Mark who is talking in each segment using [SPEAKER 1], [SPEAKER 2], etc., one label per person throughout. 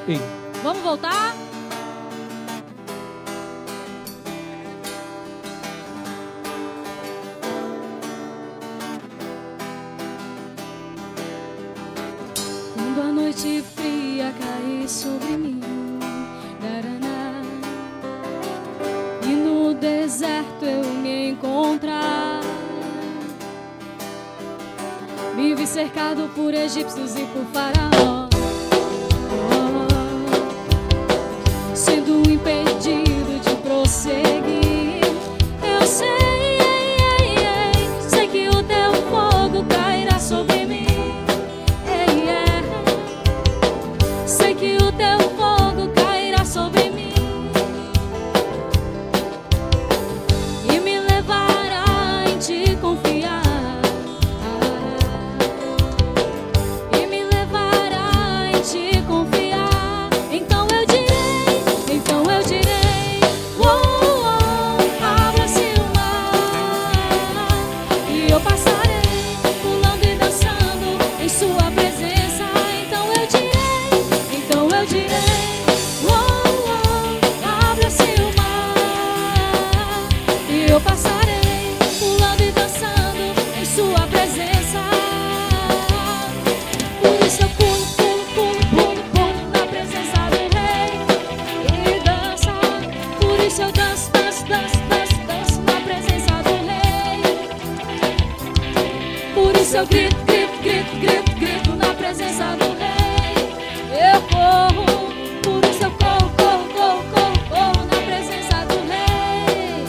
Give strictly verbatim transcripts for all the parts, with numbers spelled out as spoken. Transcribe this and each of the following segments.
[SPEAKER 1] Ei.
[SPEAKER 2] Vamos voltar? Quando a noite fria cair sobre mim, daraná, e no deserto eu me encontrar, me vi cercado por egípcios e por faraó, oh, sendo impedido de prosseguir. Eu sei, sei que o teu fogo cairá sobre mim. Sei que o teu fogo cairá sobre mim e me levará em te confiar, e me levará em te confiar. Então eu direi, então eu direi, oh, oh, abra-se o mar e eu passarei pulando e dançando em sua presença. Então eu direi, então eu direi, oh, oh, abra-se o mar e eu passarei pulando e dançando em sua presença. Por isso eu pulo, pulo, pulo, pulo, pulo na presença do Rei e danço. Por isso eu danço, danço, danço, danço, danço na presença do Rei. Por isso eu grito, grito, grito, grito, grito na presença do Rei. Eu corro, por isso eu corro, corro, corro, corro, corro na presença do Rei.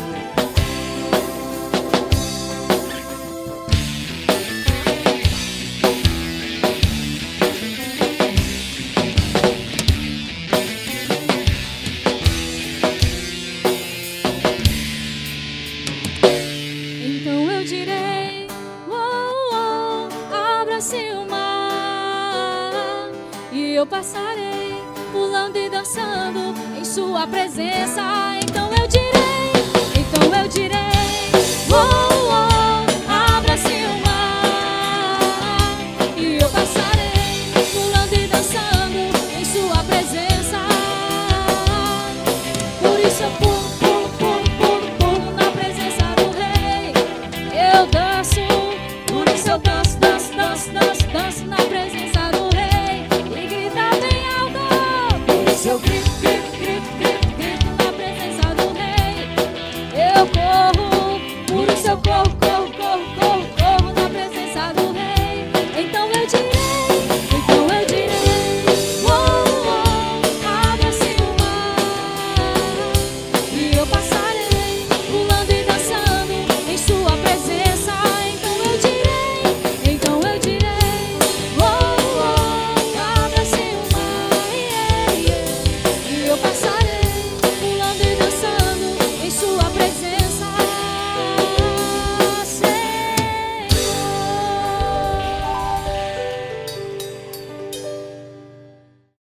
[SPEAKER 2] Então eu direi, oh, oh, abra-se o mar e eu passarei pulando e dançando em sua presença. Então eu direi, então eu direi, oh,